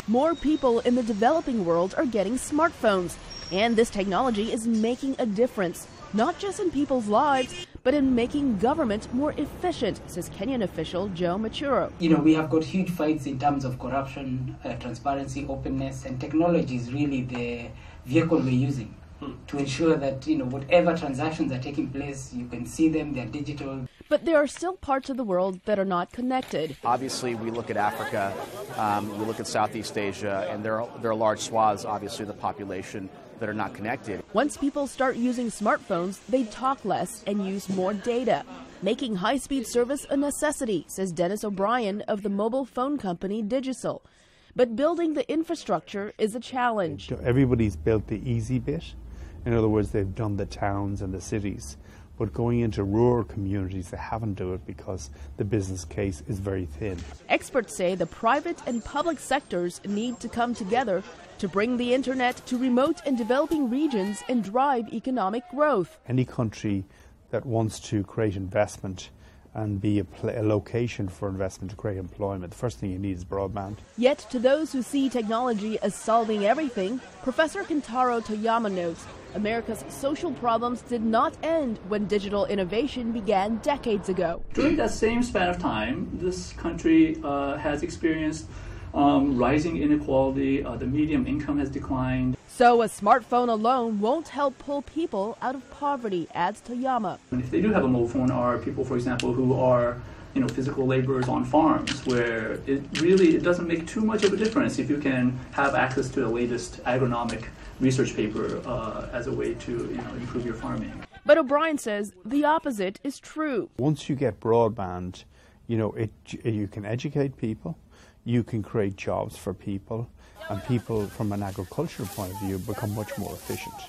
More people in the developing world are getting smartphones, and this technology is making a difference, not just in people's lives, but in making government more efficient, says Kenyan official Joe Machuro. We have got huge fights in terms of corruption, transparency, openness, and technology is really the vehicle we're using to ensure that, whatever transactions are taking place, you can see them, they're digital. But there are still parts of the world that are not connected. Obviously, we look at Africa, we look at Southeast Asia, and there are large swaths, obviously, of the population that are not connected. Once people start using smartphones, they talk less and use more data, making high-speed service a necessity, says Dennis O'Brien of the mobile phone company Digicel. But building the infrastructure is a challenge. Everybody's built the easy bit. In other words, they've done the towns and the cities. But going into rural communities, they haven't done it because the business case is very thin. Experts say the private and public sectors need to come together to bring the internet to remote and developing regions and drive economic growth. Any country that wants to create investment and be a location for investment to create employment, the first thing you need is broadband. Yet to those who see technology as solving everything, Professor Kentaro Toyama notes America's social problems did not end when digital innovation began decades ago. During that same span of time, this country has experienced rising inequality, the median income has declined. So a smartphone alone won't help pull people out of poverty, adds Toyama. And if they do have a mobile phone, are people, for example, who are physical laborers on farms, where it doesn't make too much of a difference if you can have access to the latest agronomic research paper as a way to improve your farming. But O'Brien says the opposite is true. Once you get broadband, you can educate people, you can create jobs for people, and people from an agricultural point of view become much more efficient.